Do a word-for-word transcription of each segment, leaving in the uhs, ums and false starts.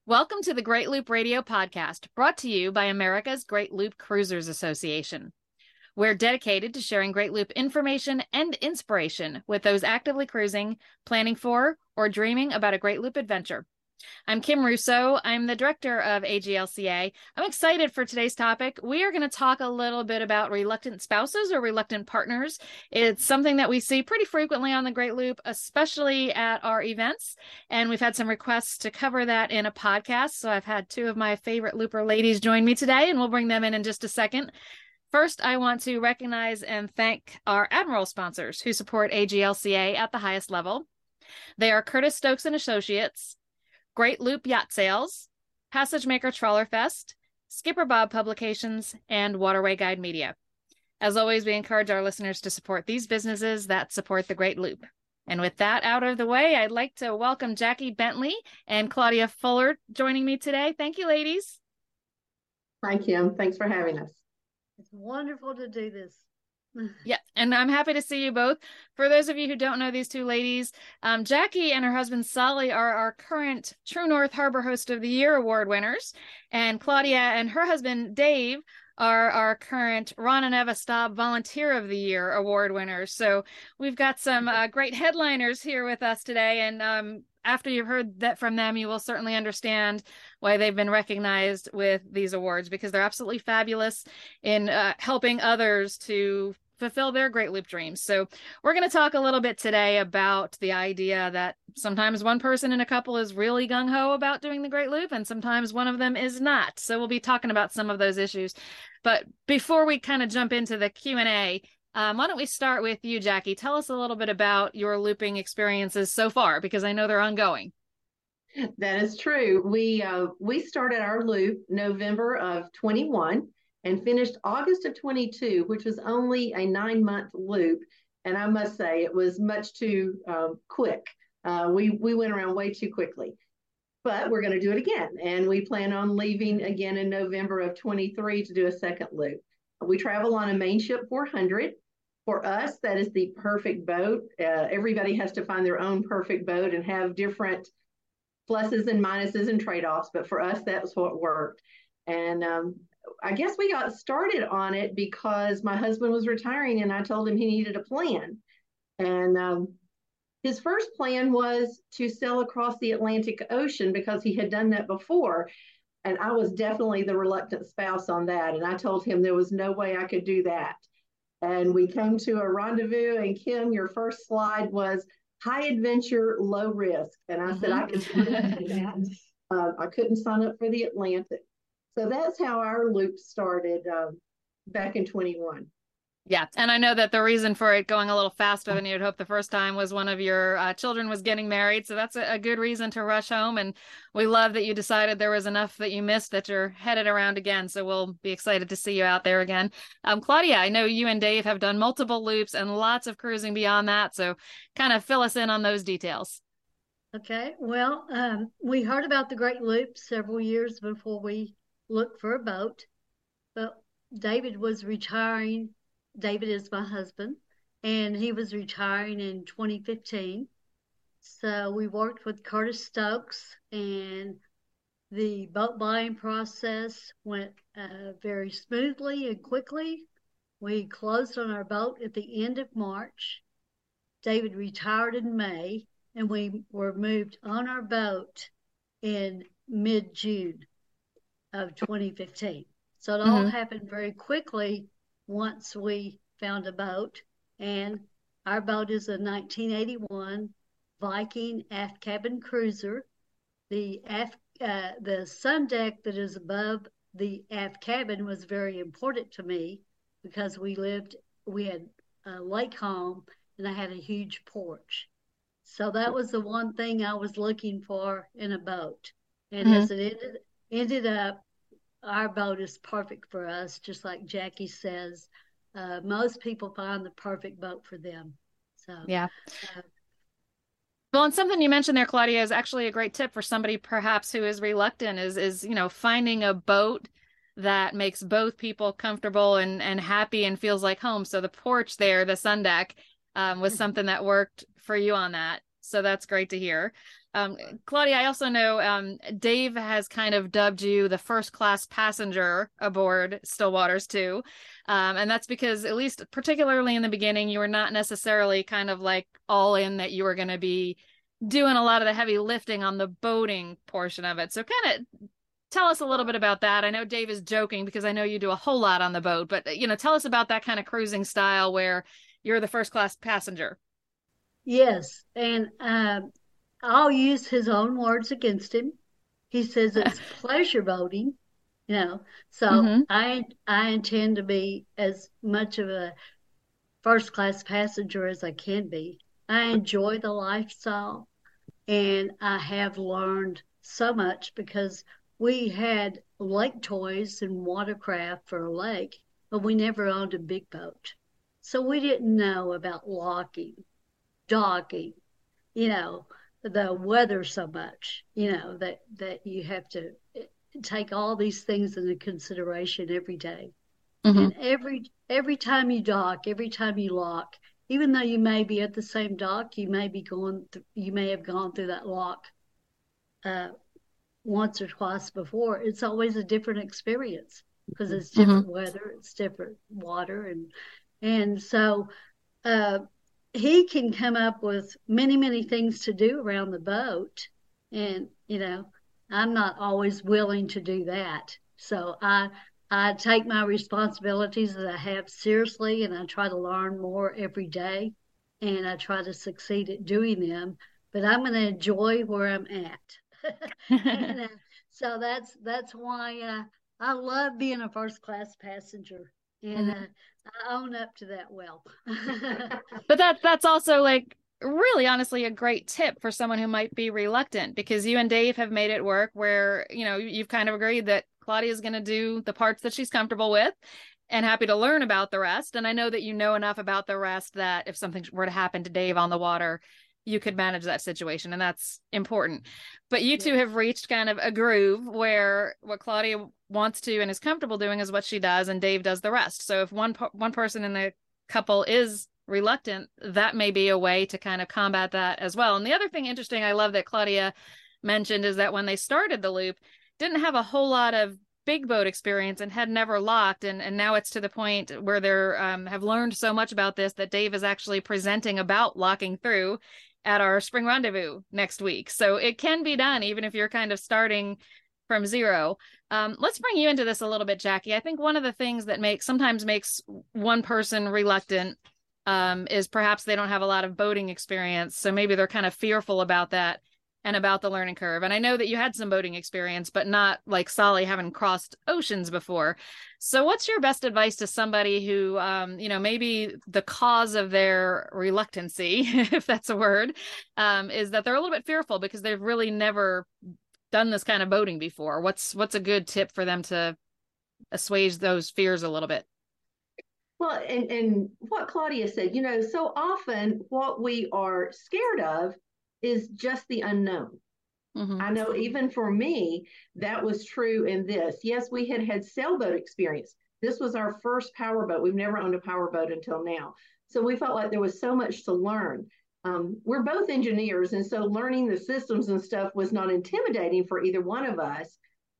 Welcome to the Great Loop Radio Podcast, brought to you by America's Great Loop Cruisers Association. We're dedicated to sharing Great Loop information and inspiration with those actively cruising, planning for, or dreaming about a Great Loop adventure. I'm Kim Russo. I'm the director of A G L C A. I'm excited for today's topic. We are going to talk a little bit about reluctant spouses or reluctant partners. It's something that we see pretty frequently on the Great Loop, especially at our events. And we've had some requests to cover that in a podcast. So I've had two of my favorite Looper ladies join me today, and we'll bring them in in just a second. First, I want to recognize and thank our Admiral sponsors who support A G L C A at the highest level. They are Curtis Stokes and Associates, Great Loop Yacht Sales, Passage Maker Trawler Fest, Skipper Bob Publications, and Waterway Guide Media. As always, we encourage our listeners to support these businesses that support the Great Loop. And with that out of the way, I'd like to welcome Jackie Bentley and Claudia Fuller joining me today. Thank you, ladies. Hi, Kim. Thanks for having us. It's wonderful to do this. Yeah, and I'm happy to see you both. For those of you who don't know these two ladies, um, Jackie and her husband Solly are our current True North Harbor Host of the Year award winners, and Claudia and her husband Dave are our current Ron and Eva Staub Volunteer of the Year award winners. So we've got some uh, great headliners here with us today, and um, after you've heard that from them, you will certainly understand why they've been recognized with these awards, because they're absolutely fabulous in uh, helping others to fulfill their Great Loop dreams. So we're going to talk a little bit today about the idea that sometimes one person in a couple is really gung-ho about doing the Great Loop, and sometimes one of them is not. So we'll be talking about some of those issues. But before we kind of jump into the Q and A, Um, why don't we start with you, Jackie? Tell us a little bit about your looping experiences so far, because I know they're ongoing. That is true. We uh, we started our loop November of twenty-one and finished August of twenty-two, which was only a nine-month loop. And I must say, it was much too uh, quick. Uh, we, we went around way too quickly. But we're going to do it again. And we plan on leaving again in November of twenty-three to do a second loop. We travel on a Mainship four hundred. For us, that is the perfect boat. Uh, everybody has to find their own perfect boat and have different pluses and minuses and trade-offs. But for us, that was what worked. And um, I guess we got started on it because my husband was retiring and I told him he needed a plan. And um, his first plan was to sail across the Atlantic Ocean because he had done that before. And I was definitely the reluctant spouse on that. And I told him there was no way I could do that. And we came to a rendezvous, and Kim, your first slide was high adventure, low risk. And I mm-hmm. said, I could sign up for that. Uh, I couldn't sign up for the Atlantic. So that's how our loop started um, back in twenty-one. Yeah, and I know that the reason for it going a little faster than you'd hoped the first time was one of your uh, children was getting married. So that's a, a good reason to rush home. And we love that you decided there was enough that you missed that you're headed around again. So we'll be excited to see you out there again. Um, Claudia, I know you and Dave have done multiple loops and lots of cruising beyond that. So kind of fill us in on those details. Okay, well, um, we heard about the Great Loop several years before we looked for a boat. But David was retiring. David is my husband, and he was retiring in twenty fifteen. So we worked with Curtis Stokes, and the boat buying process went uh, very smoothly and quickly. We closed on our boat at the end of March. David retired in May, and we were moved on our boat in mid-June of twenty fifteen. So it all mm-hmm. happened very quickly once we found a boat. And our boat is a nineteen eighty-one Viking aft cabin cruiser. The aft, uh, the sun deck that is above the aft cabin was very important to me because we lived, we had a lake home and I had a huge porch. So that was the one thing I was looking for in a boat. And mm-hmm. as it ended, ended up, our boat is perfect for us, just like Jackie says. Uh, most people find the perfect boat for them. So yeah. Uh, well, and something you mentioned there, Claudia, is actually a great tip for somebody perhaps who is reluctant. Is is you know finding a boat that makes both people comfortable and and happy and feels like home. So the porch there, the sun deck, um, was something that worked for you on that. So that's great to hear. Um, Claudia, I also know um, Dave has kind of dubbed you the first class passenger aboard Still Waters two. Um, and that's because, at least particularly in the beginning, you were not necessarily kind of like all in that you were going to be doing a lot of the heavy lifting on the boating portion of it. So kind of tell us a little bit about that. I know Dave is joking because I know you do a whole lot on the boat, but, you know, tell us about that kind of cruising style where you're the first class passenger. Yes, and um, I'll use his own words against him. He says it's pleasure boating, you know. So Mm-hmm. I I intend to be as much of a first class passenger as I can be. I enjoy the lifestyle, and I have learned so much because we had lake toys and watercraft for a lake, but we never owned a big boat. So we didn't know about locking, docking, you know, the weather so much, you know, that that you have to take all these things into consideration every day. Mm-hmm. And every every time you dock, every time you lock, even though you may be at the same dock, you may be going th- you may have gone through that lock uh, once or twice before. It's always a different experience because it's Mm-hmm. different weather, it's different water, and and so uh, he can come up with many, many things to do around the boat. And, you know, I'm not always willing to do that. So I I take my responsibilities that I have seriously, and I try to learn more every day, and I try to succeed at doing them. But I'm going to enjoy where I'm at. And uh, so that's that's why uh, I love being a first class passenger, and uh, I own up to that well. But that that's also like really honestly a great tip for someone who might be reluctant, because you and Dave have made it work where, you know, you've kind of agreed that Claudia is going to do the parts that she's comfortable with and happy to learn about the rest. And I know that you know enough about the rest that if something were to happen to Dave on the water, you could manage that situation, and that's important. But you two Yes. have reached kind of a groove where what Claudia wants to and is comfortable doing is what she does, and Dave does the rest. So if one one person in the couple is reluctant, that may be a way to kind of combat that as well. And the other thing interesting I love that Claudia mentioned is that when they started the loop, didn't have a whole lot of big boat experience and had never locked, and and now it's to the point where they're um, have learned so much about this that Dave is actually presenting about locking through at our spring rendezvous next week. So it can be done even if you're kind of starting from zero. Um, let's bring you into this a little bit, Jackie. I think one of the things that makes sometimes makes one person reluctant um, is perhaps they don't have a lot of boating experience. So maybe they're kind of fearful about that and about the learning curve. And I know that you had some boating experience, but not like Solly having crossed oceans before. So what's your best advice to somebody who, um, you know, maybe the cause of their reluctancy, if that's a word, um, is that they're a little bit fearful because they've really never done this kind of boating before? What's what's a good tip for them to assuage those fears a little bit? Well, and, and what Claudia said, you know, so often what we are scared of is just the unknown. Mm-hmm. I know even for me, that was true in this. Yes, we had had sailboat experience. This was our first powerboat. We've never owned a powerboat until now. So we felt like there was so much to learn. Um, we're both engineers, and so learning the systems and stuff was not intimidating for either one of us.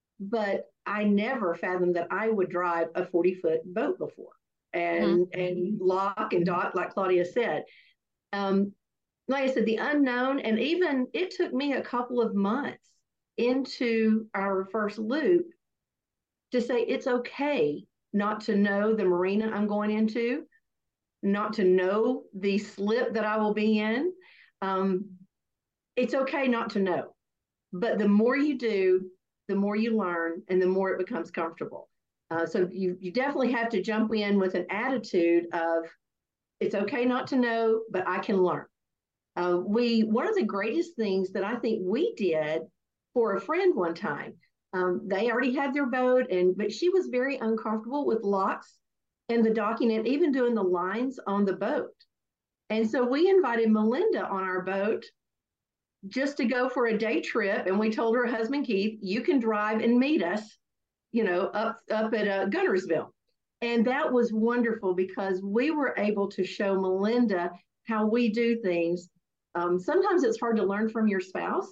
But I never fathomed that I would drive a forty foot boat before and mm-hmm. and lock and dock, like Claudia said. Um, like I said, the unknown, and even it took me a couple of months into our first loop to say it's okay not to know the marina I'm going into, not to know the slip that I will be in. Um, it's okay not to know. But the more you do, the more you learn and the more it becomes comfortable. Uh, so you, you definitely have to jump in with an attitude of it's okay not to know, but I can learn. Uh, we one of the greatest things that I think we did for a friend one time, um, they already had their boat, and but she was very uncomfortable with locks and the docking and even doing the lines on the boat. And so we invited Melinda on our boat just to go for a day trip. And we told her husband, Keith, you can drive and meet us, you know, up, up at uh, Guntersville. And that was wonderful because we were able to show Melinda how we do things Um, sometimes it's hard to learn from your spouse.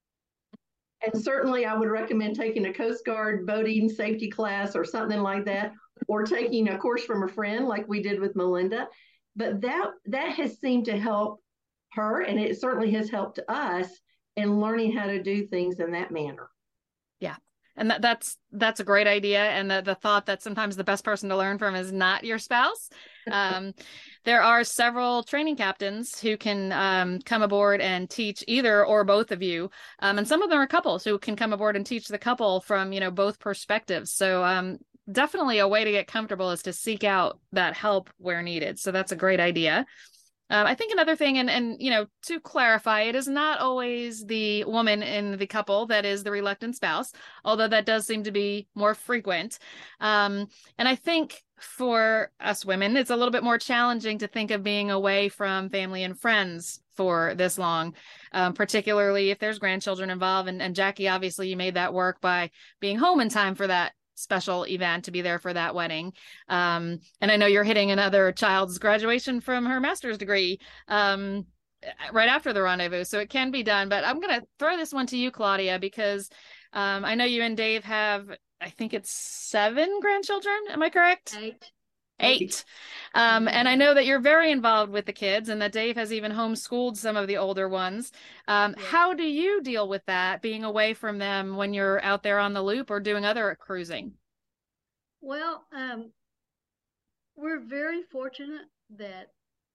And certainly I would recommend taking a Coast Guard boating safety class or something like that, or taking a course from a friend like we did with Melinda. But that that has seemed to help her, and it certainly has helped us in learning how to do things in that manner. Yeah. And that, that's that's a great idea. And the, the thought that sometimes the best person to learn from is not your spouse. Um, there are several training captains who can um, come aboard and teach either or both of you. Um, and some of them are couples who can come aboard and teach the couple from, you know, both perspectives. So um, definitely a way to get comfortable is to seek out that help where needed. So that's a great idea. Um, I think another thing, and, and, you know, to clarify, it is not always the woman in the couple that is the reluctant spouse, although that does seem to be more frequent. Um, and I think for us women, it's a little bit more challenging to think of being away from family and friends for this long, um, particularly if there's grandchildren involved. And, and Jackie, obviously, you made that work by being home in time for that special event to be there for that wedding. Um, and I know you're hitting another child's graduation from her master's degree um, right after the rendezvous. So it can be done, but I'm going to throw this one to you, Claudia, because um, I know you and Dave have, I think it's seven grandchildren. Am I correct? Eight. Eight. Um, and I know that you're very involved with the kids and that Dave has even homeschooled some of the older ones. Um, Yeah. How do you deal with that, being away from them when you're out there on the loop or doing other cruising? Well, um, we're very fortunate that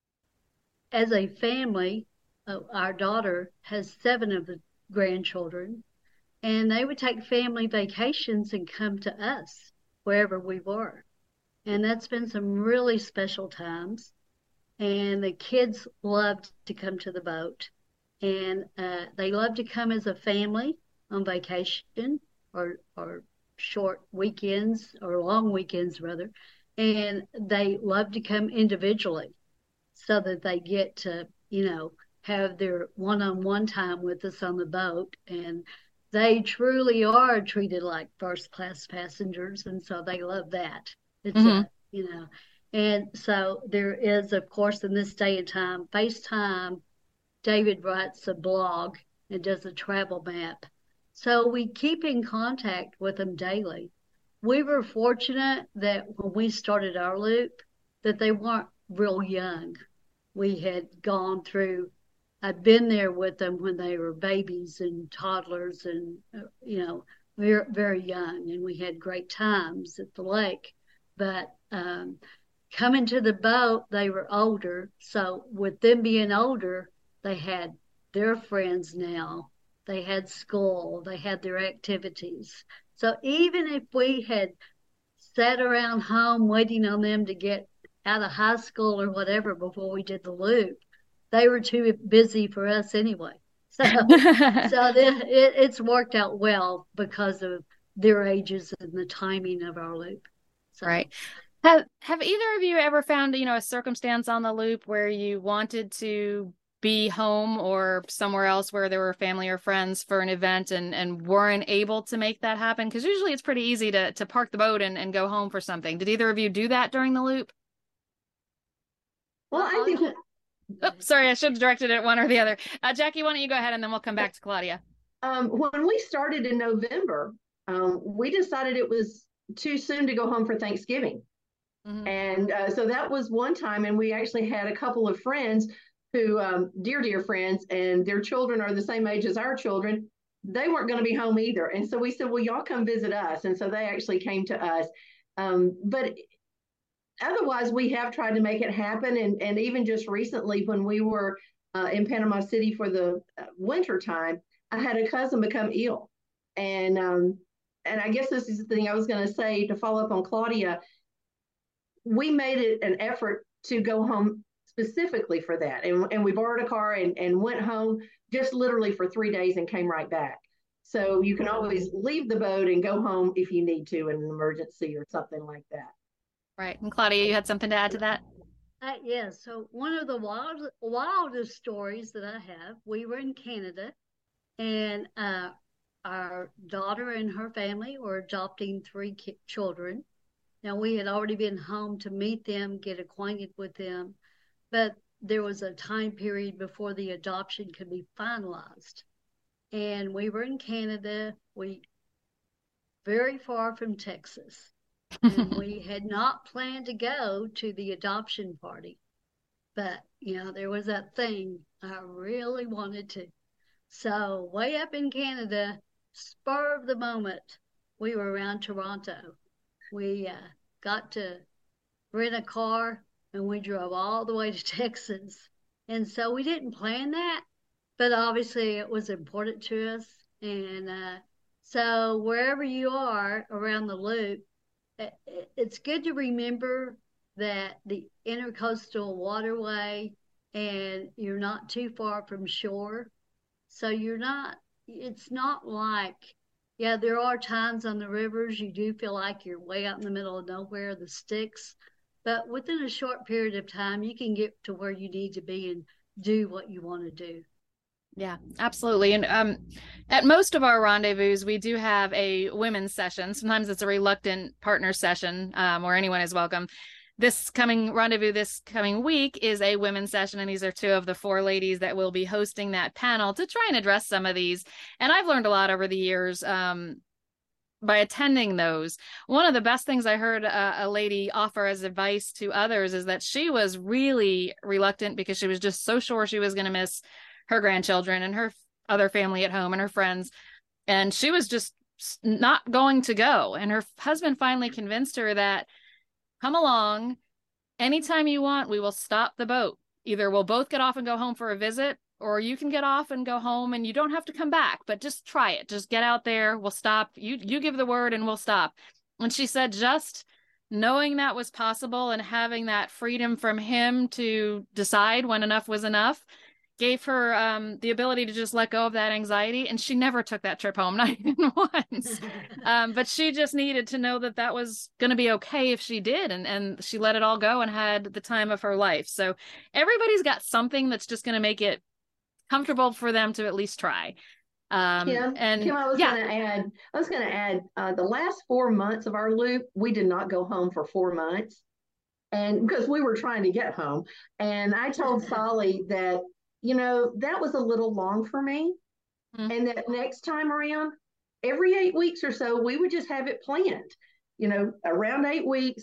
as a family, uh, our daughter has seven of the grandchildren, and they would take family vacations and come to us wherever we were. And that's been some really special times. And the kids loved to come to the boat. And uh, they love to come as a family on vacation or, or short weekends or long weekends, rather. And they love to come individually so that they get to, you know, have their one-on-one time with us on the boat. And they truly are treated like first-class passengers. And so they love that. It's Mm-hmm. a, you know, and so there is, of course, in this day and time, FaceTime. David writes a blog and does a travel map. So we keep in contact with them daily. We were fortunate that when we started our loop, that they weren't real young. We had gone through, I'd been there with them when they were babies and toddlers and, you know, very, very young, and we had great times at the lake. But um, coming to the boat, they were older. So with them being older, they had their friends now. They had school. They had their activities. So even if we had sat around home waiting on them to get out of high school or whatever before we did the loop, they were too busy for us anyway. So, so the, it, it's worked out well because of their ages and the timing of our loop. So. Right. Have Have either of you ever found, you know, a circumstance on the loop where you wanted to be home or somewhere else where there were family or friends for an event and, and weren't able to make that happen? Because usually it's pretty easy to, to park the boat and, and go home for something. Did either of you do that during the loop? Well, I think. Oh, sorry, I should have directed it one or the other. Uh, Jackie, why don't you go ahead and then we'll come back to Claudia. Um, when we started in November, um, we decided it was too soon to go home for Thanksgiving. Mm-hmm. And uh, so that was one time, and we actually had a couple of friends who, um, dear, dear friends, and their children are the same age as our children. They weren't going to be home either. And so we said, well, y'all come visit us. And so they actually came to us. Um, but otherwise, we have tried to make it happen. And, and even just recently, when we were uh, in Panama City for the winter time, I had a cousin become ill. And, um, and I guess this is the thing I was going to say to follow up on Claudia. We made it an effort to go home specifically for that. And, and we borrowed a car and, and went home just literally for three days and came right back. So you can always leave the boat and go home if you need to in an emergency or something like that. Right. And Claudia, you had something to add to that? Uh, yes. Yeah, so one of the wild, wildest stories that I have, we were in Canada, and uh, our daughter and her family were adopting three ki- children. Now, we had already been home to meet them, get acquainted with them, but there was a time period before the adoption could be finalized. And we were in Canada, we very far from Texas. And we had not planned to go to the adoption party. But, you know, there was that thing I really wanted to. So way up in Canada, spur of the moment, we were around Toronto. We uh, got to rent a car and we drove all the way to Texas. And so we didn't plan that, but obviously it was important to us. And uh, so wherever you are around the loop, it's good to remember that the intercoastal waterway and you're not too far from shore. So you're not, it's not like, yeah, there are times on the rivers you do feel like you're way out in the middle of nowhere, the sticks, but within a short period of time, you can get to where you need to be and do what you want to do. Yeah, absolutely. And um, at most of our rendezvous, we do have a women's session. Sometimes it's a reluctant partner session um, where anyone is welcome. This coming rendezvous this coming week is a women's session, and these are two of the four ladies that will be hosting that panel to try and address some of these. And I've learned a lot over the years um, by attending those. One of the best things I heard a, a lady offer as advice to others is that she was really reluctant because she was just so sure she was going to miss her grandchildren and her other family at home and her friends. And she was just not going to go. And her husband finally convinced her that, come along, anytime you want, we will stop the boat. Either we'll both get off and go home for a visit, or you can get off and go home and you don't have to come back, but just try it. Just get out there. We'll stop. You, you give the word and we'll stop. And she said, just knowing that was possible and having that freedom from him to decide when enough was enough gave her um, the ability to just let go of that anxiety. And she never took that trip home, not even once. um, but she just needed to know that that was going to be okay if she did. And, and she let it all go and had the time of her life. So everybody's got something that's just going to make it comfortable for them to at least try. Um, Kim, and Kim, I was yeah. going to add, I was going to add uh, the last four months of our loop, we did not go home for four months. And because we were trying to get home. And I told Solly that, you know, that was a little long for me. Mm-hmm. And that next time around, every eight weeks or so, we would just have it planned. You know, around eight weeks,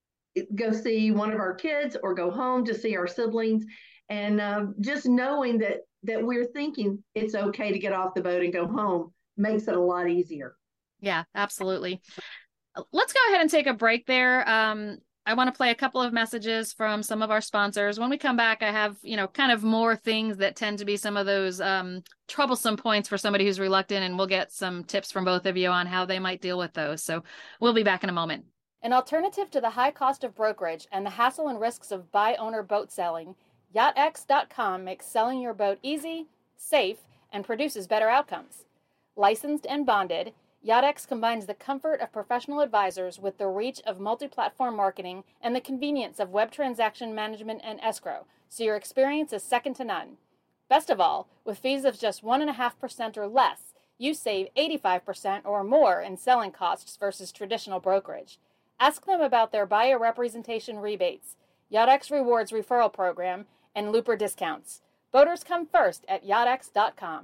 go see one of our kids or go home to see our siblings. And um, just knowing that that we're thinking it's okay to get off the boat and go home makes it a lot easier. Yeah, absolutely. Let's go ahead and take a break there. Um, I want to play a couple of messages from some of our sponsors. When we come back, I have, you know, kind of more things that tend to be some of those um, troublesome points for somebody who's reluctant, and we'll get some tips from both of you on how they might deal with those. So we'll be back in a moment. An alternative to the high cost of brokerage and the hassle and risks of buy-owner boat selling, yacht x dot com makes selling your boat easy, safe, and produces better outcomes. Licensed and bonded, YachtX combines the comfort of professional advisors with the reach of multi-platform marketing and the convenience of web transaction management and escrow, so your experience is second to none. Best of all, with fees of just one point five percent or less, you save eighty-five percent or more in selling costs versus traditional brokerage. Ask them about their buyer representation rebates, YachtX Rewards referral program, and Looper discounts. Boaters come first at yacht x dot com.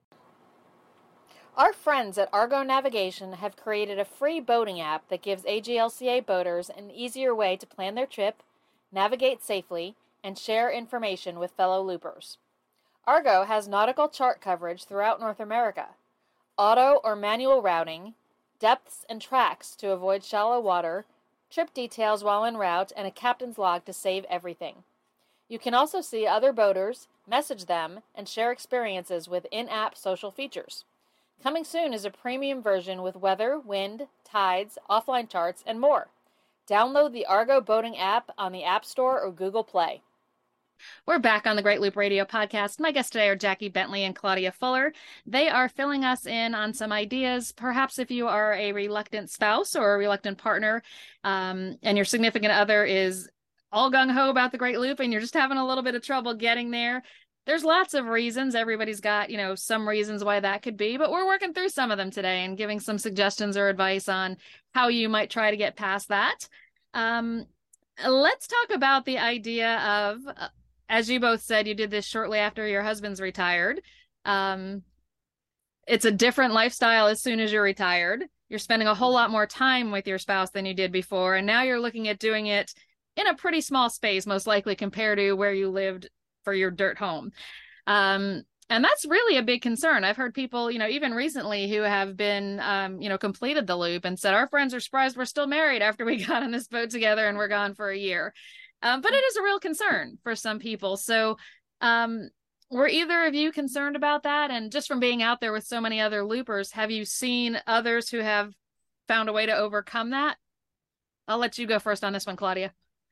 Our friends at Argo Navigation have created a free boating app that gives A G L C A boaters an easier way to plan their trip, navigate safely, and share information with fellow loopers. Argo has nautical chart coverage throughout North America, auto or manual routing, depths and tracks to avoid shallow water, trip details while en route, and a captain's log to save everything. You can also see other boaters, message them, and share experiences with in-app social features. Coming soon is a premium version with weather, wind, tides, offline charts, and more. Download the Argo Boating app on the App Store or Google Play. We're back on the Great Loop Radio podcast. My guests today are Jackie Bentley and Claudia Fuller. They are filling us in on some ideas. Perhaps if you are a reluctant spouse or a reluctant partner, um, and your significant other is all gung-ho about the Great Loop and you're just having a little bit of trouble getting there, there's lots of reasons. Everybody's got, you know, some reasons why that could be, but we're working through some of them today and giving some suggestions or advice on how you might try to get past that. Um, let's talk about the idea of uh, as you both said, you did this shortly after your husband's retired. Um, it's a different lifestyle as soon as you're retired. You're spending a whole lot more time with your spouse than you did before. And now you're looking at doing it in a pretty small space, most likely compared to where you lived for your dirt home. Um, and that's really a big concern. I've heard people, you know, even recently who have been, um, you know, completed the loop and said, our friends are surprised we're still married after we got on this boat together and we're gone for a year. Um, but it is a real concern for some people. So, um, were either of you concerned about that? And just from being out there with so many other loopers, have you seen others who have found a way to overcome that? I'll let you go first on this one, Claudia.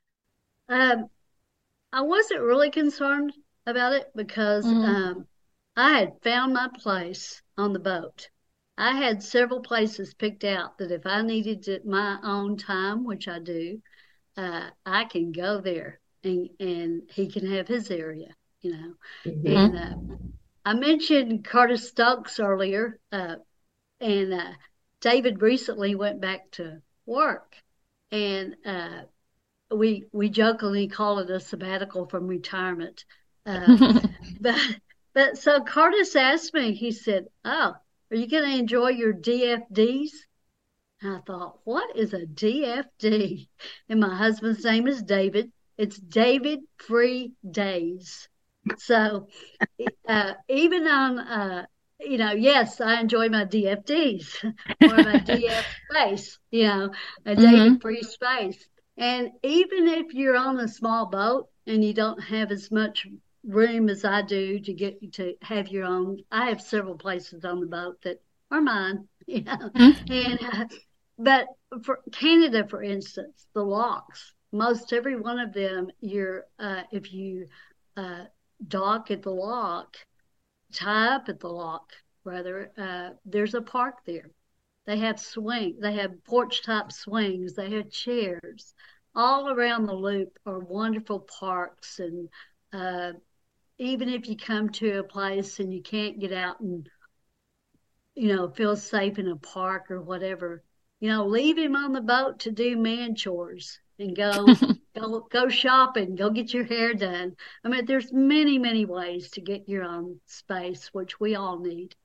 Um, I wasn't really concerned about it because mm-hmm. um, I had found my place on the boat. I had several places picked out that if I needed it my own time, which I do, uh, I can go there and, and he can have his area, you know. Mm-hmm. And uh, I mentioned Curtis Stokes earlier, uh, and uh, David recently went back to work, and uh, we we jokingly call it a sabbatical from retirement. Uh, but but so Curtis asked me, he said, "Oh, are you going to enjoy your D F Ds?" And I thought, what is a D F D? And my husband's name is David. It's David Free Days. So uh, even on, uh, you know, yes, I enjoy my D F Ds or my D F space, you know, a David mm-hmm. Free space. And even if you're on a small boat and you don't have as much room as I do to get to have your own, I have several places on the boat that are mine, you know, mm-hmm. and uh, but for Canada, for instance, the locks, most every one of them, you're uh, if you uh, dock at the lock, tie up at the lock, rather, uh, there's a park there. They have swing, they have porch top swings, they have chairs. All around the loop are wonderful parks, and uh, even if you come to a place and you can't get out and, you know, feel safe in a park or whatever, you know, leave him on the boat to do man chores and go go go shopping, go get your hair done. I mean, there's many, many ways to get your own space, which we all need.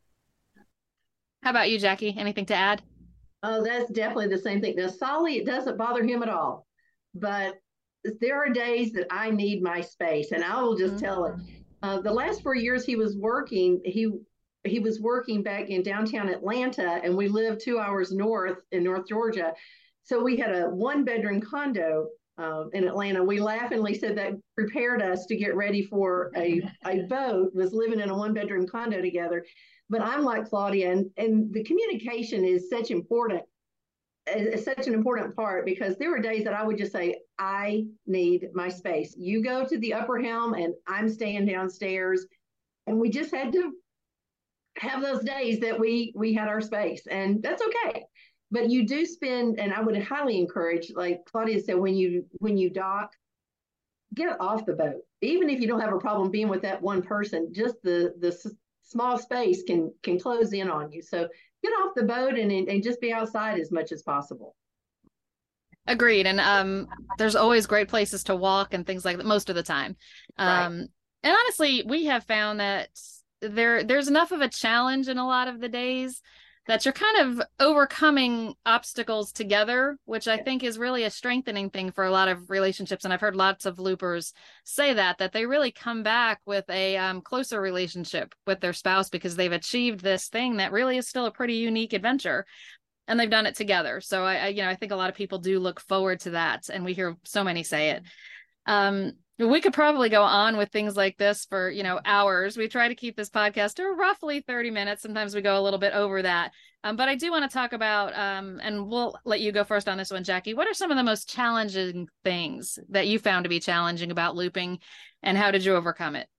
How about you, Jackie? Anything to add? Oh, that's definitely the same thing. Now, Solly, it doesn't bother him at all, but there are days that I need my space, and I will just mm-hmm. tell it. Uh, the last four years he was working, he he was working back in downtown Atlanta, and we lived two hours north in North Georgia. So we had a one bedroom condo uh, in Atlanta. We laughingly said that prepared us to get ready for a, a boat, was living in a one bedroom condo together. But I'm like Claudia, and, and the communication is such important, is such an important part, because there were days that I would just say, I need my space. You go to the upper helm and I'm staying downstairs. And we just had to have those days that we we had our space, and that's okay. But you do spend, and I would highly encourage, like Claudia said, when you when you dock, get off the boat. Even if you don't have a problem being with that one person, just the the s- small space can can close in on you. So get off the boat and and just be outside as much as possible. Agreed. And um, there's always great places to walk and things like that most of the time. Um, right. And honestly, we have found that there there's enough of a challenge in a lot of the days that you're kind of overcoming obstacles together, which I think is really a strengthening thing for a lot of relationships. And I've heard lots of loopers say that, that they really come back with a um, closer relationship with their spouse because they've achieved this thing that really is still a pretty unique adventure. And they've done it together. So I, I, you know, I think a lot of people do look forward to that. And we hear so many say it. Um, we could probably go on with things like this for, you know, hours. We try to keep this podcast to roughly thirty minutes. Sometimes we go a little bit over that. Um, but I do want to talk about, um, and we'll let you go first on this one, Jackie. What are some of the most challenging things that you found to be challenging about looping, and how did you overcome it?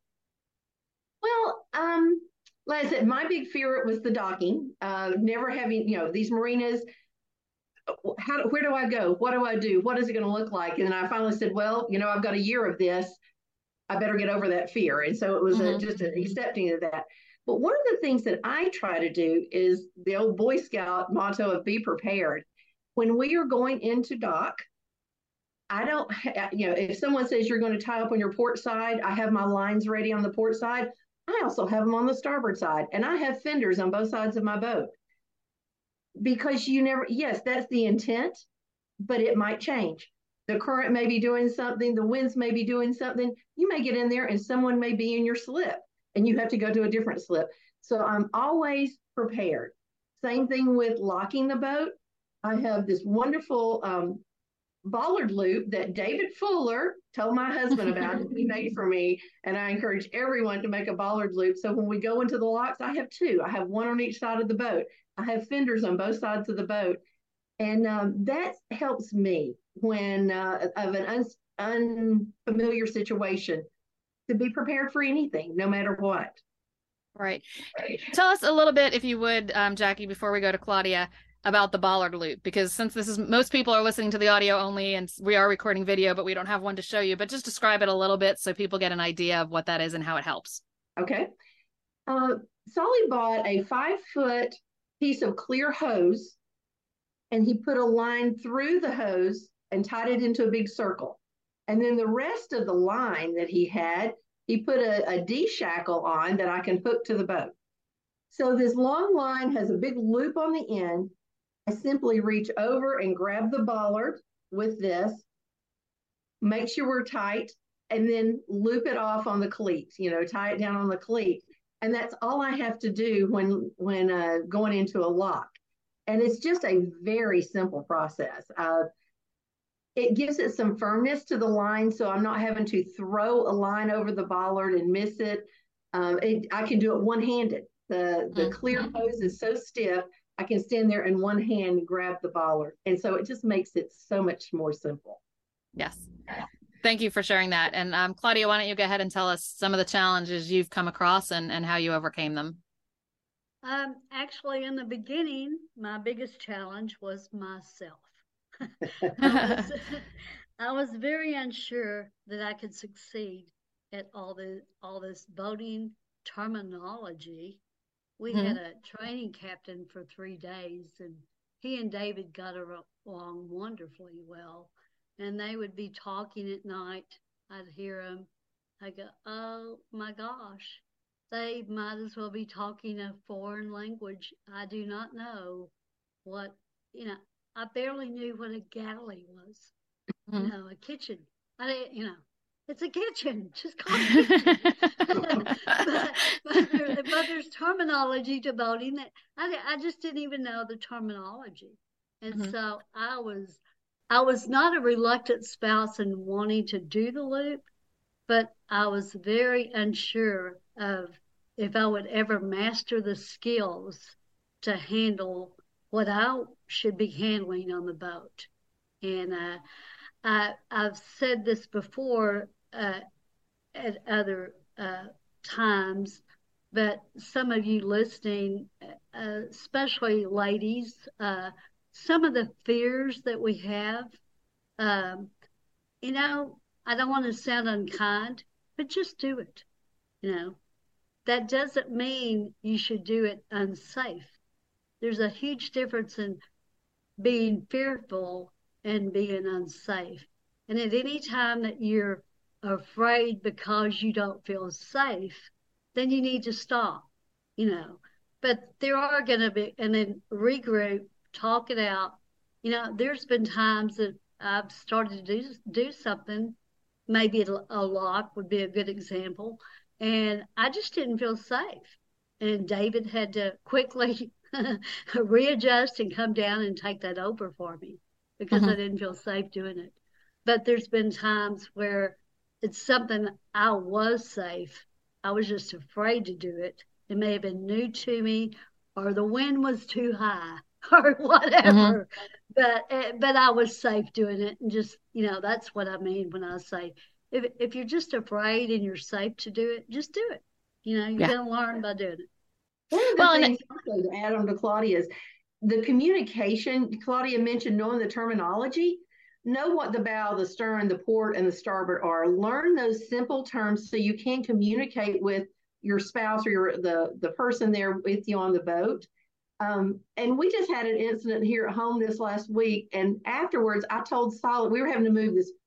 Well, um, like I said, my big fear was the docking, uh, never having, you know, these marinas. How, where do I go? What do I do? What is it going to look like? And then I finally said, well, you know, I've got a year of this. I better get over that fear. And so it was mm-hmm. a, just a, accepting of that. But one of the things that I try to do is the old Boy Scout motto of be prepared. When we are going into dock, I don't, you know, if someone says you're going to tie up on your port side, I have my lines ready on the port side. I also have them on the starboard side, and I have fenders on both sides of my boat. Because you never, yes, that's the intent, but it might change. The current may be doing something, the winds may be doing something. You may get in there and someone may be in your slip and you have to go to a different slip. So I'm always prepared. Same thing with locking the boat. I have this wonderful um, bollard loop that David Fuller told my husband about that he made for me. And I encourage everyone to make a bollard loop. So when we go into the locks, I have two. I have one on each side of the boat. I have fenders on both sides of the boat. And um, that helps me when uh, of an un- unfamiliar situation to be prepared for anything, no matter what. Right. Right. Tell us a little bit, if you would, um, Jackie, before we go to Claudia, about the bollard loop, because since this is, most people are listening to the audio only and we are recording video, but we don't have one to show you, but just describe it a little bit so people get an idea of what that is and how it helps. Okay. Uh, Solly bought a five foot piece of clear hose and he put a line through the hose and tied it into a big circle. And then the rest of the line that he had, he put a, a D shackle on that I can hook to the boat. So this long line has a big loop on the end. I simply reach over and grab the bollard with this, make sure we're tight, and then loop it off on the cleats, you know, tie it down on the cleat. And that's all I have to do when, when uh, going into a lock. And it's just a very simple process. Uh, it gives it some firmness to the line, so I'm not having to throw a line over the bollard and miss it. Um, it I can do it one-handed. The, the mm-hmm. clear hose is so stiff, I can stand there in one hand and grab the bollard. And so it just makes it so much more simple. Yes. Thank you for sharing that. And um, Claudia, why don't you go ahead and tell us some of the challenges you've come across and, and how you overcame them? Um, actually, in the beginning, my biggest challenge was myself. I, was, I was very unsure that I could succeed at all the all this boating terminology. We mm-hmm. had a training captain for three days, and he and David got along wonderfully well. And they would be talking at night. I'd hear them. I go, oh my gosh, they might as well be talking a foreign language. I do not know what, you know, I barely knew what a galley was. Mm-hmm. You know, a kitchen. I didn't, you know, it's a kitchen. Just call it a kitchen. but, but, there, but there's terminology to boating that I, I just didn't even know the terminology. And mm-hmm. so I was, I was not a reluctant spouse in wanting to do the loop, but I was very unsure of if I would ever master the skills to handle what I should be handling on the boat. And uh, I, I've said this before uh, at other uh, times, but some of you listening, uh, especially ladies, uh, some of the fears that we have, um, you know, I don't want to sound unkind, but just do it. You know, that doesn't mean you should do it unsafe. There's a huge difference in being fearful and being unsafe. And at any time that you're afraid because you don't feel safe, then you need to stop, you know. But there are going to be, and then regroup, talk it out. You know, there's been times that I've started to do, do something, maybe a lock would be a good example, and I just didn't feel safe. And David had to quickly readjust and come down and take that over for me because mm-hmm. I didn't feel safe doing it. But there's been times where it's something I was safe. I was just afraid to do it. It may have been new to me, or the wind was too high, or whatever. Mm-hmm. But but I was safe doing it, and just, you know, that's what I mean when I say if if you're just afraid and you're safe to do it, just do it. You know, you're yeah. going to learn by doing it. One of the well, things also to add on to Claudia's, the communication. Claudia mentioned knowing the terminology. Know what the bow, the stern, the port, and the starboard are. Learn those simple terms so you can communicate with your spouse or your the, the person there with you on the boat. Um, and we just had an incident here at home this last week. And afterwards, I told Solid, we were having to move this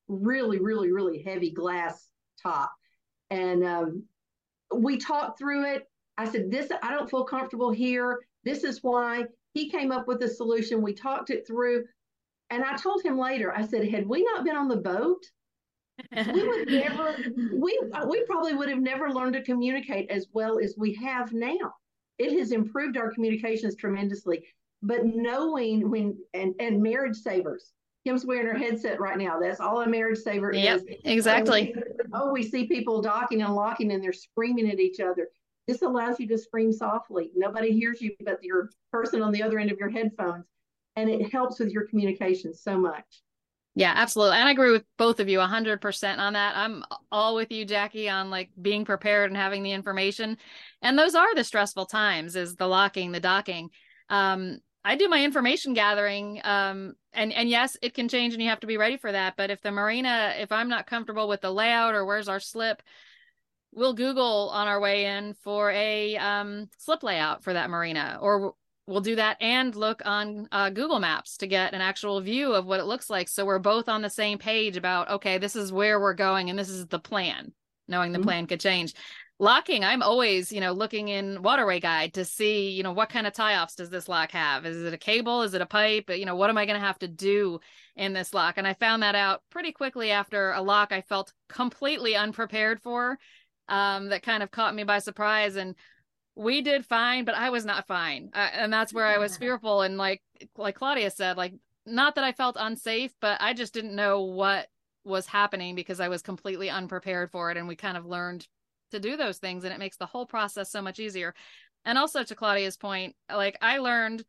really, really, really heavy glass top. And um, we talked through it. I said, this, I don't feel comfortable here. This is why. He came up with a solution. We talked it through. And I told him later, I said, had we not been on the boat, we would never, we, we probably would have never learned to communicate as well as we have now. It has improved our communications tremendously. But knowing when, and, and marriage savers, Kim's wearing her headset right now. That's all a marriage saver yep, is. exactly. Oh, we see people docking and locking and they're screaming at each other. This allows you to scream softly. Nobody hears you but your person on the other end of your headphones. And it helps with your communication so much. Yeah, absolutely. And I agree with both of you one hundred percent on that. I'm all with you, Jackie, on like being prepared and having the information. And those are the stressful times, is the locking, the docking. Um, I do my information gathering. Um, and, and yes, it can change and you have to be ready for that. But if the marina, if I'm not comfortable with the layout or where's our slip, we'll Google on our way in for a um, slip layout for that marina, or we'll do that and look on uh, Google Maps to get an actual view of what it looks like. So we're both on the same page about, okay, this is where we're going and this is the plan, knowing the mm-hmm. plan could change. Locking, I'm always, you know, looking in Waterway Guide to see, you know, what kind of tie-offs does this lock have? Is it a cable? Is it a pipe? You know, what am I going to have to do in this lock? And I found that out pretty quickly after a lock I felt completely unprepared for, um, that kind of caught me by surprise. And we did fine, but I was not fine. Uh, and that's where I was fearful. And like, like Claudia said, like, not that I felt unsafe, but I just didn't know what was happening because I was completely unprepared for it. And we kind of learned to do those things, and it makes the whole process so much easier. And also to Claudia's point, like, I learned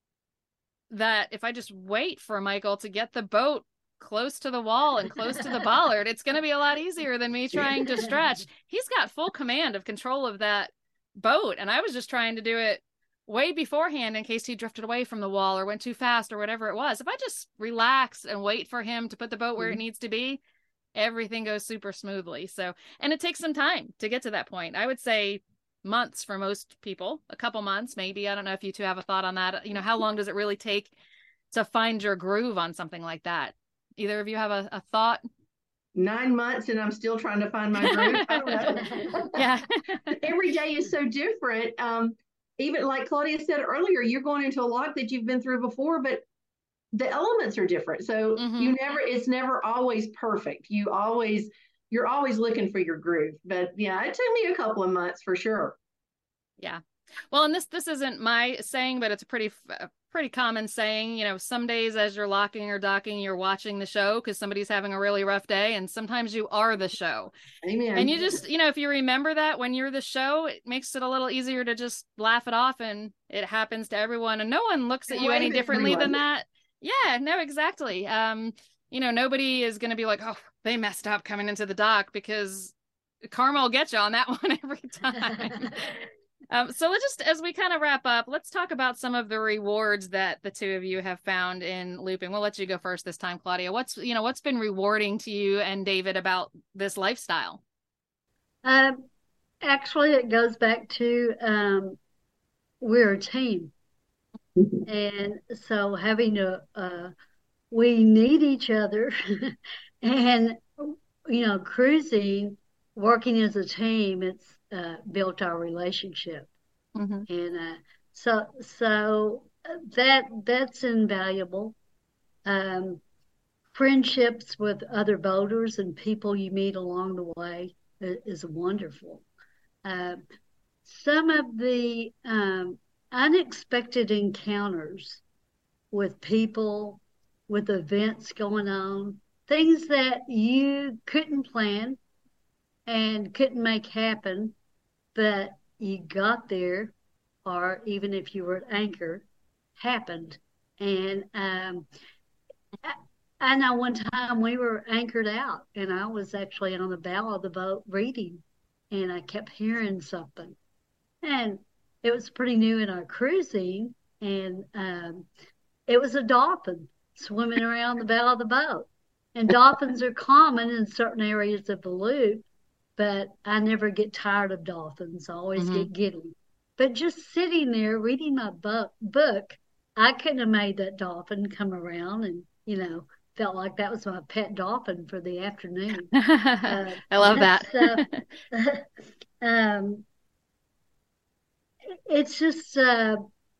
that if I just wait for Michael to get the boat close to the wall and close to the bollard, it's going to be a lot easier than me trying to stretch. He's got full command of control of that boat, and I was just trying to do it way beforehand in case he drifted away from the wall or went too fast or whatever it was. If I just relax and wait for him to put the boat where mm-hmm. it needs to be, everything goes super smoothly. So, and it takes some time to get to that point. I would say months for most people, a couple months, maybe. I don't know if you two have a thought on that. You know, how long does it really take to find your groove on something like that? Either of you have a, a thought? Nine months and I'm still trying to find my groove. I don't know. Yeah. Every day is so different. Um, even like Claudia said earlier, you're going into a lock that you've been through before, but the elements are different. So mm-hmm. you never, it's never always perfect. You always, you're always looking for your groove. But yeah, it took me a couple of months for sure. Yeah. Well, and this, this isn't my saying, but it's a pretty, a pretty common saying. You know, some days as you're locking or docking, you're watching the show because somebody's having a really rough day, and sometimes you are the show. Amen. And you just, you know, if you remember that when you're the show, it makes it a little easier to just laugh it off, and it happens to everyone, and no one looks at you any differently than that. Yeah, no, exactly. Um, you know, nobody is going to be like, oh, they messed up coming into the dock, because karma will get you on that one every time. um, so let's just, as we kind of wrap up, let's talk about some of the rewards that the two of you have found in looping. We'll let you go first this time, Claudia. What's, you know, what's been rewarding to you and David about this lifestyle? Um, actually, it goes back to um, we're a team. And so having to, uh, we need each other and, you know, cruising, working as a team, it's uh, built our relationship. Mm-hmm. And uh, so, so that, that's invaluable. Um, friendships with other boaters and people you meet along the way is wonderful. Uh, some of the, um, unexpected encounters with people, with events going on, things that you couldn't plan and couldn't make happen, but you got there, or even if you were at anchor, happened. And um, I, I know one time we were anchored out, and I was actually on the bow of the boat reading, and I kept hearing something. And it was pretty new in our cruising, and um, it was a dolphin swimming around the bow of the boat. And dolphins are common in certain areas of the loop, but I never get tired of dolphins. I always mm-hmm. get giddy. But just sitting there reading my book, book, I couldn't have made that dolphin come around and, you know, felt like that was my pet dolphin for the afternoon. Uh, I love that. uh, um, it's just, uh,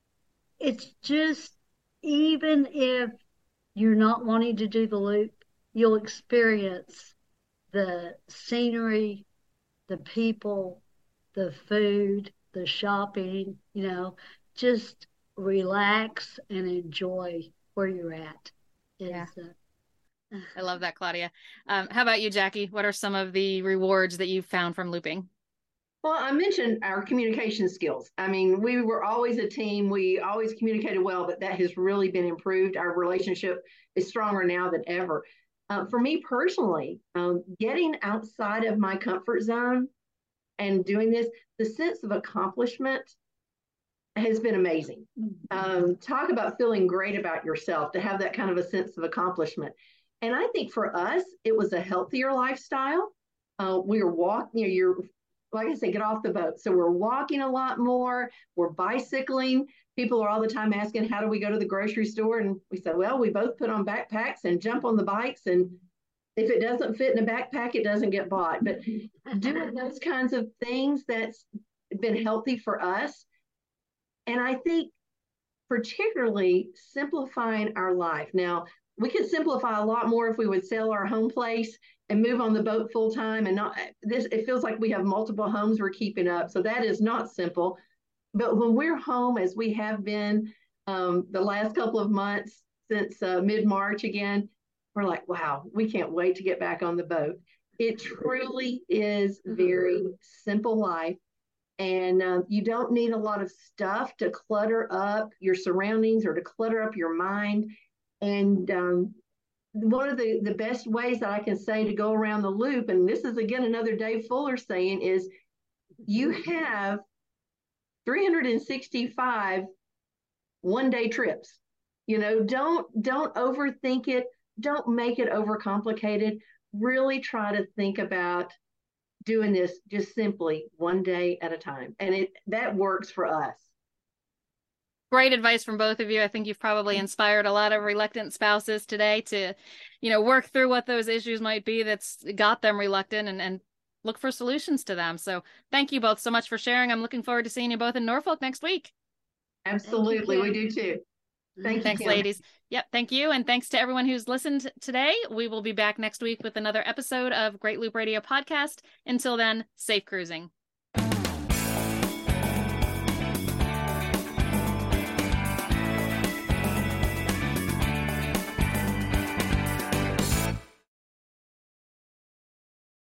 it's just, even if you're not wanting to do the loop, you'll experience the scenery, the people, the food, the shopping, you know, just relax and enjoy where you're at. Is, yeah. Uh, I love that, Claudia. Um, how about you, Jackie? What are some of the rewards that you've found from looping? Well, I mentioned our communication skills. I mean, we were always a team. We always communicated well, but that has really been improved. Our relationship is stronger now than ever. Uh, for me personally, um, getting outside of my comfort zone and doing this, the sense of accomplishment has been amazing. Um, talk about feeling great about yourself, to have that kind of a sense of accomplishment. And I think for us, it was a healthier lifestyle. Uh, we were walking, you know, you're, like I say, get off the boat. So we're walking a lot more. We're bicycling. People are all the time asking, how do we go to the grocery store? And we said, well, we both put on backpacks and jump on the bikes. And if it doesn't fit in a backpack, it doesn't get bought. But doing those kinds of things, that's been healthy for us. And I think particularly simplifying our life. Now, we could simplify a lot more if we would sell our home place and move on the boat full time, and not this. It feels like we have multiple homes we're keeping up. So that is not simple. But when we're home, as we have been um, the last couple of months since uh, mid-March again, we're like, wow, we can't wait to get back on the boat. It truly is very simple life. And uh, you don't need a lot of stuff to clutter up your surroundings or to clutter up your mind. And um, one of the, the best ways that I can say to go around the loop, and this is again another Dave Fuller saying, is you have three hundred sixty-five one-day trips. You know, don't don't overthink it. Don't make it overcomplicated. Really try to think about doing this just simply one day at a time. And it that works for us. Great advice from both of you. I think you've probably inspired a lot of reluctant spouses today to, you know, work through what those issues might be that's got them reluctant, and, and look for solutions to them. So thank you both so much for sharing. I'm looking forward to seeing you both in Norfolk next week. Absolutely. We do too. Thank you. Thanks, Kim. ladies. Yep. Thank you. And thanks to everyone who's listened today. We will be back next week with another episode of Great Loop Radio Podcast. Until then, safe cruising.